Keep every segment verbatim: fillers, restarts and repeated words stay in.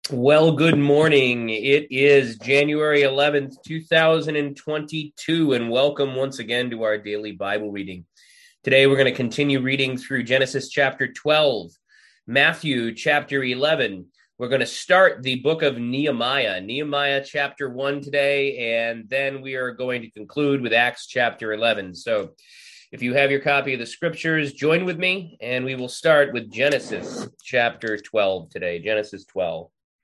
Well, good morning. It is January eleventh, two thousand twenty-two, and welcome once again to our daily Bible reading. Today, we're going to continue reading through Genesis chapter twelve, Matthew chapter eleven. We're going to start the book of Nehemiah, Nehemiah chapter one today, and then we are going to conclude with Acts chapter eleven. So if you have your copy of the scriptures, join with me, and we will start with Genesis chapter twelve today, Genesis twelve.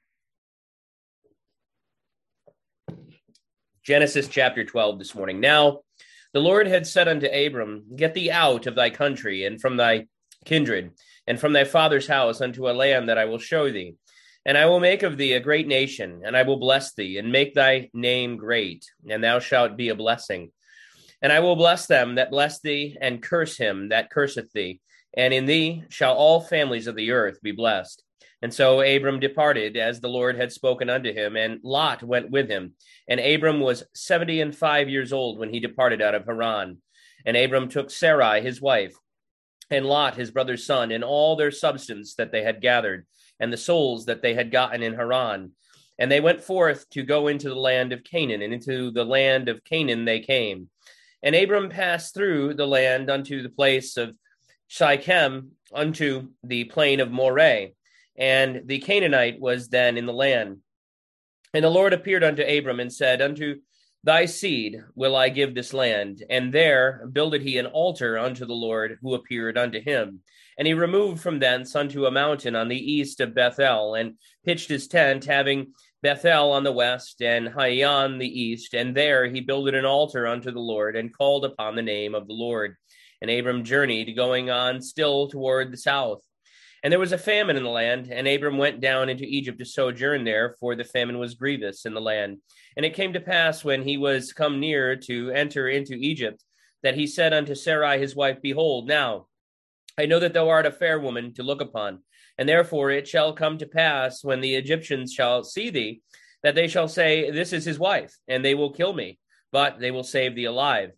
Genesis chapter twelve this morning. Now, the Lord had said unto Abram, Get thee out of thy country, and from thy kindred, and from thy father's house unto a land that I will show thee. And I will make of thee a great nation, and I will bless thee, and make thy name great, and thou shalt be a blessing. And I will bless them that bless thee, and curse him that curseth thee. And in thee shall all families of the earth be blessed. And so Abram departed, as the Lord had spoken unto him, and Lot went with him. And Abram was seventy and five years old when he departed out of Haran. And Abram took Sarai his wife, and Lot his brother's son, and all their substance that they had gathered, and the souls that they had gotten in Haran. And they went forth to go into the land of Canaan, and into the land of Canaan they came. And Abram passed through the land unto the place of Shechem, unto the plain of Moreh. And the Canaanite was then in the land. And the Lord appeared unto Abram and said, Unto thy seed will I give this land. And there builded he an altar unto the Lord who appeared unto him. And he removed from thence unto a mountain on the east of Bethel, and pitched his tent, having Bethel on the west, and Hai on the east. And there he builded an altar unto the Lord, and called upon the name of the Lord. And Abram journeyed, going on still toward the south. And there was a famine in the land, and Abram went down into Egypt to sojourn there, for the famine was grievous in the land. And it came to pass, when he was come near to enter into Egypt, that he said unto Sarai his wife, Behold, now I know that thou art a fair woman to look upon, and therefore it shall come to pass, when the Egyptians shall see thee, that they shall say, This is his wife, and they will kill me, but they will save thee alive.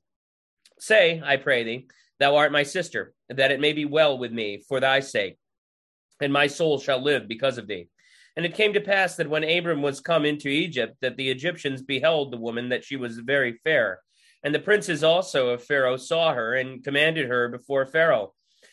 Say, I pray thee, thou art my sister, that it may be well with me for thy sake, and my soul shall live because of thee. And it came to pass that when Abram was come into Egypt, that the Egyptians beheld the woman, that she was very fair. And the princes also of Pharaoh saw her, and commanded her before Pharaoh.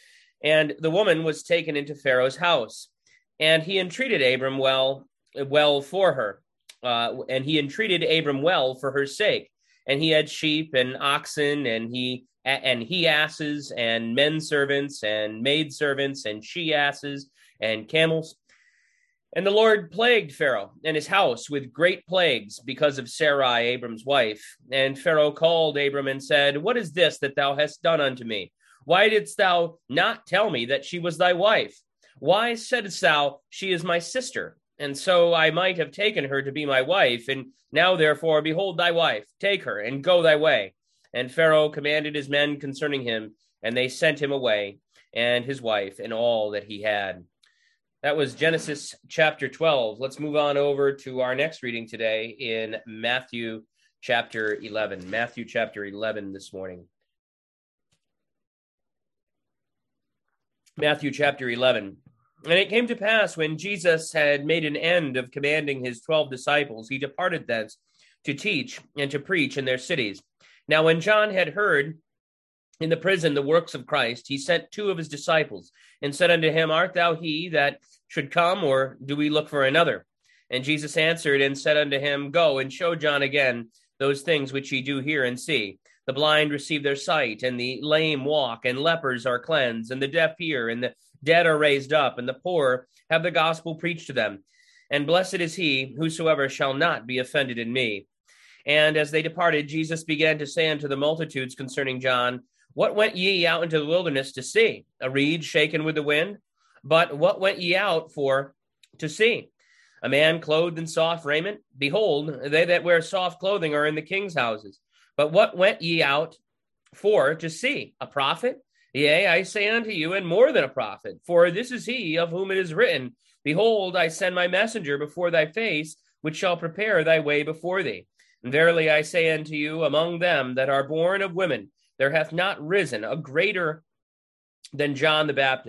And the woman was taken into Pharaoh's house. And he entreated Abram well, well for her. Uh, and he entreated Abram well for her sake. And he had sheep and oxen, and he and he asses, and men servants, and maid servants, and she asses, and camels. And the Lord plagued Pharaoh and his house with great plagues because of Sarai, Abram's wife. And Pharaoh called Abram and said, What is this that thou hast done unto me? Why didst thou not tell me that she was thy wife? Why saidst thou, She is my sister? And so I might have taken her to be my wife. And now, therefore, behold thy wife, take her, and go thy way. And Pharaoh commanded his men concerning him, and they sent him away, and his wife, and all that he had. That was Genesis chapter twelve. Let's move on over to our next reading today in Matthew chapter eleven. Matthew chapter eleven this morning. Matthew chapter eleven. And it came to pass, when Jesus had made an end of commanding his twelve disciples, he departed thence to teach and to preach in their cities. Now, when John had heard in the prison the works of Christ, he sent two of his disciples, and said unto him, Art thou he that should come, or do we look for another? And Jesus answered and said unto him, Go and show John again those things which ye do hear and see. The blind receive their sight, and the lame walk, and lepers are cleansed, and the deaf hear, and the dead are raised up, and the poor have the gospel preached to them. And blessed is he whosoever shall not be offended in me. And as they departed, Jesus began to say unto the multitudes concerning John, What went ye out into the wilderness to see? A reed shaken with the wind? But what went ye out for to see? A man clothed in soft raiment? Behold, they that wear soft clothing are in the king's houses. But what went ye out for to see? A prophet? Yea, I say unto you, and more than a prophet. For this is he of whom it is written, Behold, I send my messenger before thy face, which shall prepare thy way before thee. And verily I say unto you, among them that are born of women, there hath not risen a greater than John the Baptist.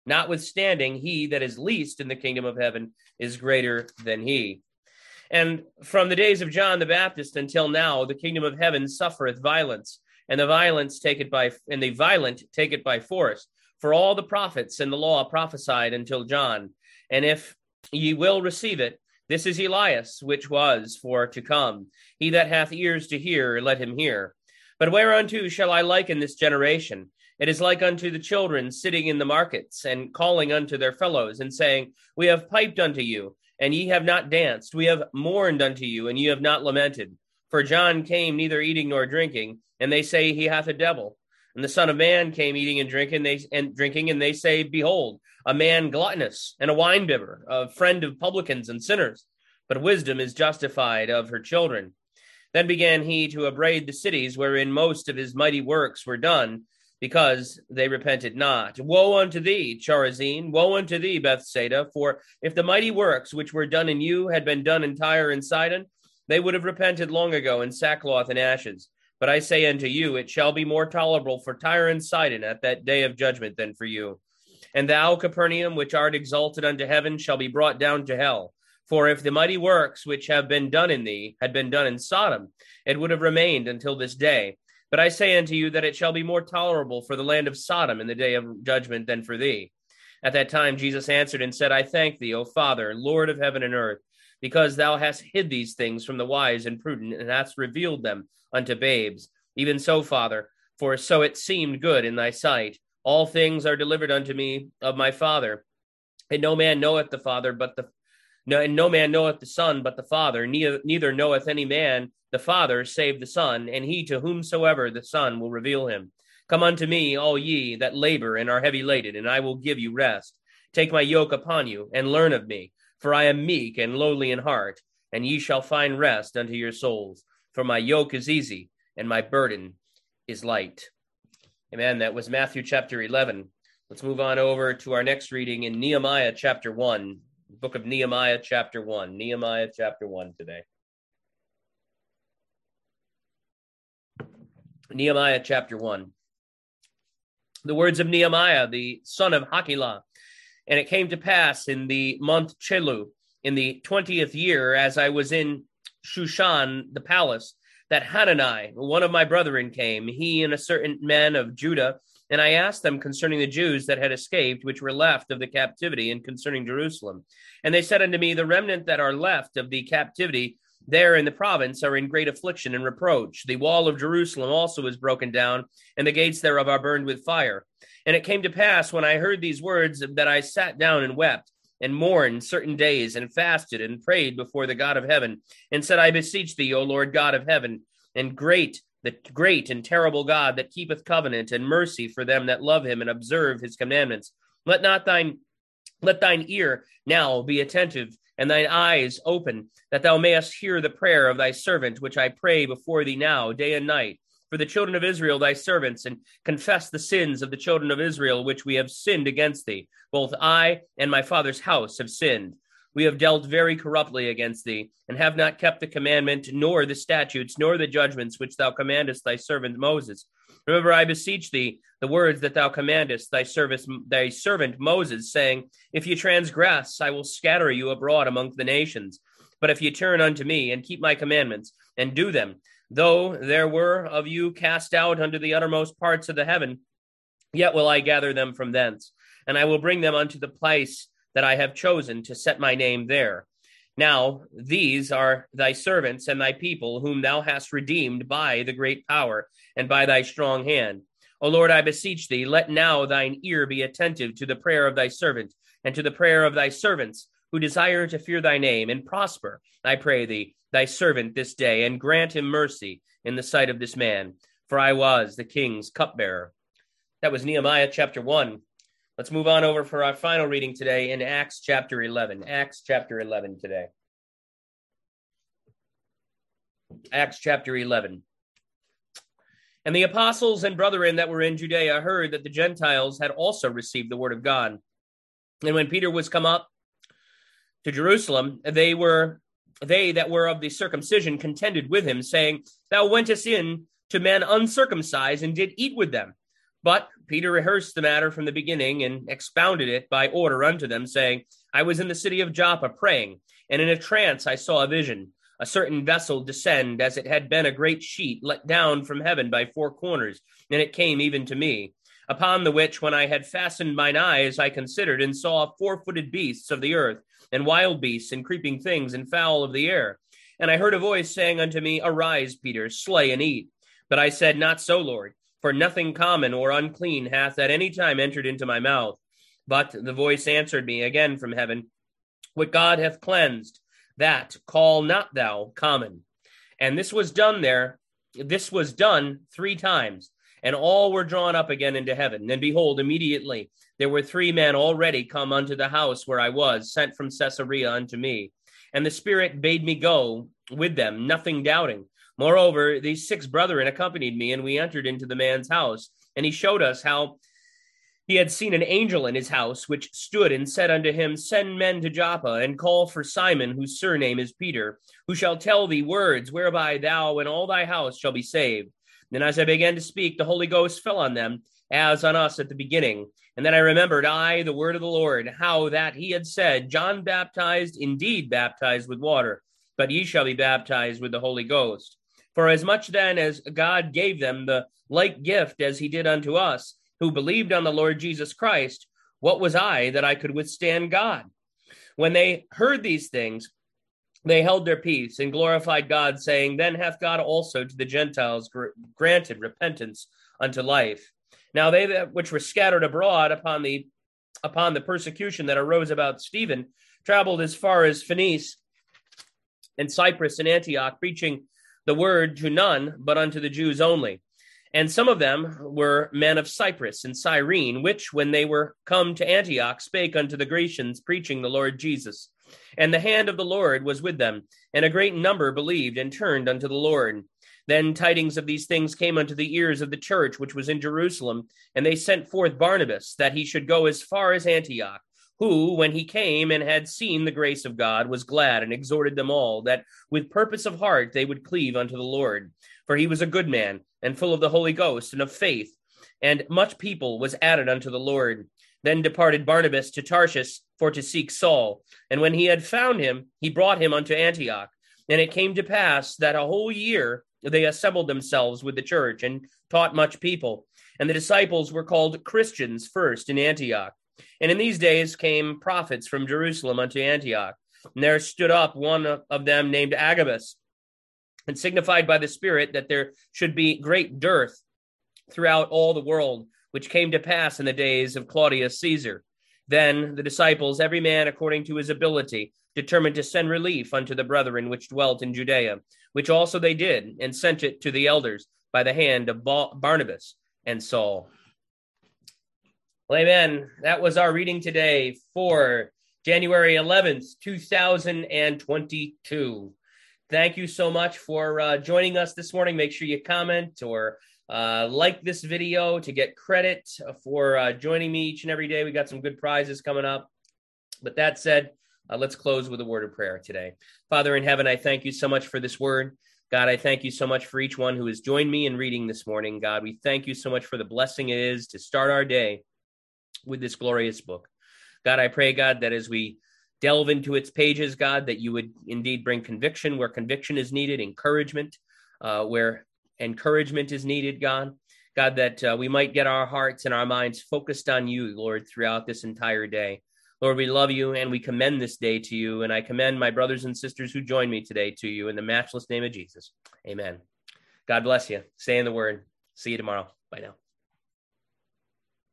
Notwithstanding, he that is least in the kingdom of heaven is greater than he. And from the days of John the Baptist until now, the kingdom of heaven suffereth violence, and the violence take it by, and the violent take it by force. For all the prophets and the law prophesied until John. And if ye will receive it, this is Elias, which was for to come. He that hath ears to hear, let him hear. But whereunto shall I liken this generation? It is like unto the children sitting in the markets, and calling unto their fellows, and saying, We have piped unto you, and ye have not danced. We have mourned unto you, and ye have not lamented. For John came neither eating nor drinking, and they say he hath a devil. And the Son of Man came eating and drinking, they, and drinking, and they say, Behold, a man gluttonous, and a winebibber, a friend of publicans and sinners. But wisdom is justified of her children. Then began he to upbraid the cities wherein most of his mighty works were done, because they repented not. Woe unto thee, Chorazin! Woe unto thee, Bethsaida! For if the mighty works which were done in you had been done in Tyre and Sidon, they would have repented long ago in sackcloth and ashes. But I say unto you, it shall be more tolerable for Tyre and Sidon at that day of judgment than for you. And thou, Capernaum, which art exalted unto heaven, shall be brought down to hell. For if the mighty works which have been done in thee had been done in Sodom, it would have remained until this day. But I say unto you that it shall be more tolerable for the land of Sodom in the day of judgment than for thee. At that time Jesus answered and said, I thank thee, O Father, Lord of heaven and earth, because thou hast hid these things from the wise and prudent, and hast revealed them unto babes. Even so, Father, for so it seemed good in thy sight. All things are delivered unto me of my Father, and no man knoweth the Father, but the no, and no man knoweth the Son, but the Father. Neither, neither knoweth any man the Father, save the Son, and he to whomsoever the Son will reveal him. Come unto me, all ye that labor and are heavy laden, and I will give you rest. Take my yoke upon you, and learn of me, for I am meek and lowly in heart, and ye shall find rest unto your souls. For my yoke is easy, and my burden is light. Amen. That was Matthew chapter eleven. Let's move on over to our next reading in Nehemiah chapter one. Book of Nehemiah chapter one. Nehemiah chapter one today. Nehemiah chapter one. The words of Nehemiah, the son of Hakkilah. And it came to pass in the month Chelu, in the twentieth year, as I was in Shushan, the palace, that Hanani, one of my brethren, came, he and a certain man of Judah, and I asked them concerning the Jews that had escaped, which were left of the captivity, and concerning Jerusalem. And they said unto me, the remnant that are left of the captivity there in the province are in great affliction and reproach. The wall of Jerusalem also is broken down, and the gates thereof are burned with fire. And it came to pass, when I heard these words, that I sat down and wept, and mourned certain days, and fasted, and prayed before the God of heaven, and said, I beseech thee, O Lord God of heaven, and great, the great and terrible God that keepeth covenant and mercy for them that love him and observe his commandments. Let not thine, let thine ear now be attentive, and thine eyes open, that thou mayest hear the prayer of thy servant, which I pray before thee now, day and night, for the children of Israel, thy servants, and confess the sins of the children of Israel, which we have sinned against thee. Both I and my father's house have sinned. We have dealt very corruptly against thee, and have not kept the commandment, nor the statutes, nor the judgments which thou commandest thy servant Moses. Remember, I beseech thee, the words that thou commandest thy service, thy servant Moses, saying, if ye transgress, I will scatter you abroad among the nations. But if ye turn unto me, and keep my commandments, and do them, though there were of you cast out unto the uttermost parts of the heaven, yet will I gather them from thence, and I will bring them unto the place that I have chosen to set my name there. Now these are thy servants and thy people, whom thou hast redeemed by the great power and by thy strong hand. O Lord, I beseech thee, let now thine ear be attentive to the prayer of thy servant, and to the prayer of thy servants, who desire to fear thy name, and prosper, I pray thee, thy servant this day, and grant him mercy in the sight of this man, for I was the king's cupbearer. That was Nehemiah chapter one. Let's move on over for our final reading today in Acts chapter eleven. Acts chapter eleven today. Acts chapter eleven. And the apostles and brethren that were in Judea heard that the Gentiles had also received the word of God. And when Peter was come up to Jerusalem, they were they that were of the circumcision contended with him, saying, thou wentest in to men uncircumcised, and did eat with them. But Peter rehearsed the matter from the beginning and expounded it by order unto them, saying, I was in the city of Joppa praying, and in a trance I saw a vision, a certain vessel descend, as it had been a great sheet let down from heaven by four corners, and it came even to me. Upon the which, when I had fastened mine eyes, I considered and saw four-footed beasts of the earth, and wild beasts, and creeping things, and fowl of the air. And I heard a voice saying unto me, Arise, Peter, slay and eat. But I said, Not so, Lord, for nothing common or unclean hath at any time entered into my mouth. But the voice answered me again from heaven, What God hath cleansed, that call not thou common. And this was done there, this was done three times, and all were drawn up again into heaven. And behold, immediately there were three men already come unto the house where I was, sent from Caesarea unto me. And the Spirit bade me go with them, nothing doubting. Moreover, these six brethren accompanied me, and we entered into the man's house. And he showed us how he had seen an angel in his house, which stood and said unto him, Send men to Joppa, and call for Simon, whose surname is Peter, who shall tell thee words whereby thou and all thy house shall be saved. Then as I began to speak, the Holy Ghost fell on them, as on us at the beginning. And then I remembered, I, the word of the Lord, how that he had said, John baptized, indeed baptized with water, but ye shall be baptized with the Holy Ghost. For as much then as God gave them the like gift as he did unto us, who believed on the Lord Jesus Christ, what was I that I could withstand God? When they heard these things, they held their peace and glorified God, saying, Then hath God also to the Gentiles gr- granted repentance unto life. Now they that which were scattered abroad upon the upon the persecution that arose about Stephen traveled as far as Phoenice and Cyprus and Antioch, preaching the word to none but unto the Jews only. And some of them were men of Cyprus and Cyrene, which, when they were come to Antioch, spake unto the Grecians, preaching the Lord Jesus. And the hand of the Lord was with them, and a great number believed and turned unto the Lord. Then tidings of these things came unto the ears of the church which was in Jerusalem, and they sent forth Barnabas, that he should go as far as Antioch, who, when he came and had seen the grace of God, was glad, and exhorted them all, that with purpose of heart they would cleave unto the Lord. For he was a good man, and full of the Holy Ghost and of faith, and much people was added unto the Lord. Then departed Barnabas to Tarshish for to seek Saul. And when he had found him, he brought him unto Antioch. And it came to pass that a whole year they assembled themselves with the church, and taught much people. And the disciples were called Christians first in Antioch. And in these days came prophets from Jerusalem unto Antioch. And there stood up one of them named Agabus, and signified by the Spirit that there should be great dearth throughout all the world, which came to pass in the days of Claudius Caesar. Then the disciples, every man according to his ability, determined to send relief unto the brethren which dwelt in Judea, which also they did, and sent it to the elders by the hand of Barnabas and Saul. Well, amen. That was our reading today for January eleventh, two thousand twenty-two. Thank you so much for uh, joining us this morning. Make sure you comment or uh, like this video to get credit for uh, joining me each and every day. We got some good prizes coming up. But that said, uh, let's close with a word of prayer today. Father in heaven, I thank you so much for this word. God, I thank you so much for each one who has joined me in reading this morning. God, we thank you so much for the blessing it is to start our day with this glorious book. God, I pray, God, that as we delve into its pages, God, that you would indeed bring conviction where conviction is needed, encouragement uh, where encouragement is needed, God. God, that uh, we might get our hearts and our minds focused on you, Lord, throughout this entire day. Lord, we love you and we commend this day to you, and I commend my brothers and sisters who join me today to you in the matchless name of Jesus. Amen. God bless you. Stay in the word. See you tomorrow. Bye now.